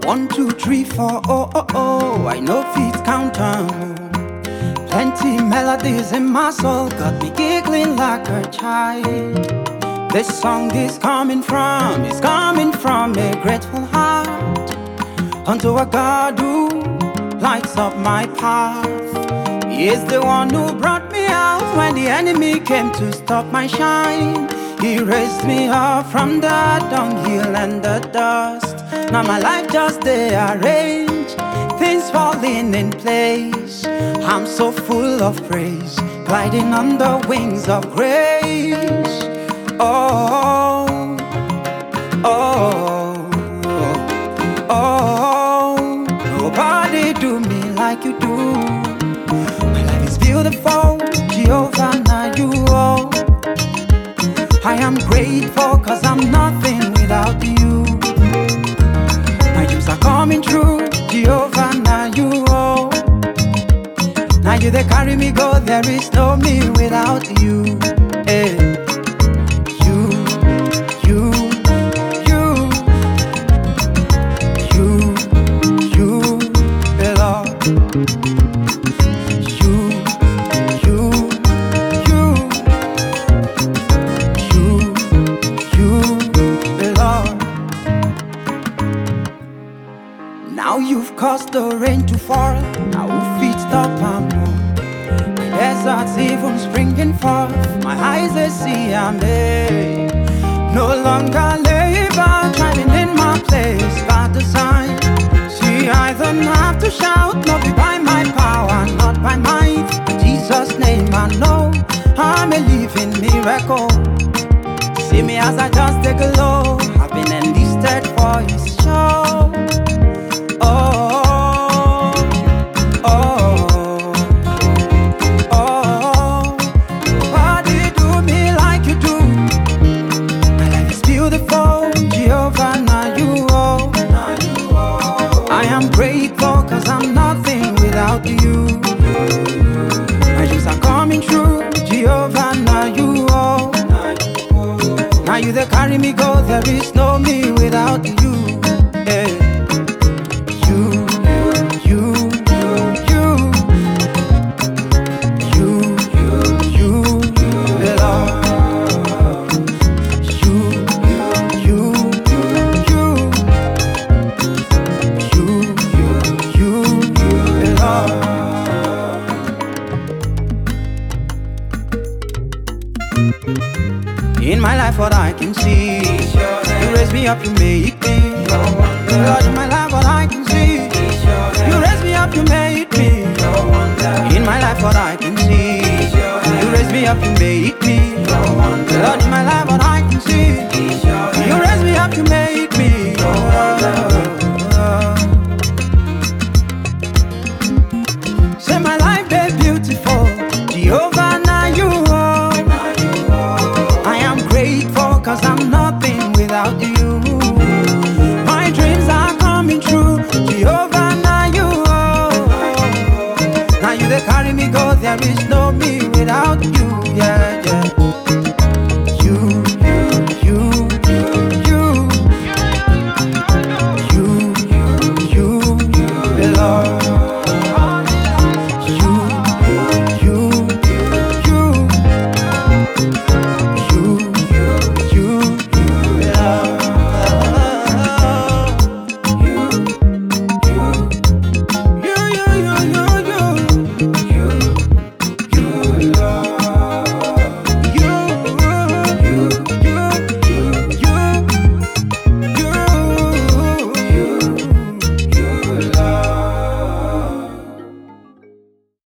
1, 2, 3, 4, oh, oh, oh. I know feet count 'em. Plenty melodies in my soul got me giggling like a child. This song is coming from a grateful heart unto a God who lights up my path. He is the one who brought me out when the enemy came to stop my shine. He raised me up from the dunghill and the dust. Now my life just they arrange, things falling in place. I'm so full of praise, gliding on the wings of grace. Oh, oh, oh, nobody do me like you do. My life is beautiful, Jehovah, now you all. I am grateful cause I'm nothing without you. My dreams are coming true, Jehovah, now you all. Now you they carry me go, there is no me without you. Hey. Now you've caused the rain to fall. Now who feet stop and blow? The desert's even springing forth. My eyes they see I'm there. No longer labor, climbing in my place by the sign. See, I don't have to shout, not be by my power, not by might. In Jesus' name I know I'm a living miracle. See me as I just take a low. I've been enlisted for His show. I'm grateful cause I'm nothing without you. My dreams are coming true, Jehovah, now you all. Now you they carry me go, there is no me without you. Yeah. You, in my life, what I can see, you raise me up, you make me. Lord, in my life, what I can see, you raise me up, you made me. In my life, what I can see, you raise me up, you made me. Lord, in my life, what I can see, you raise me up, you made me. Say my life is beautiful, Jehovah, now you are. Cause I'm nothing without you. My dreams are coming true, Jehovah, now you are. Now you they carry me go, there is no me without you.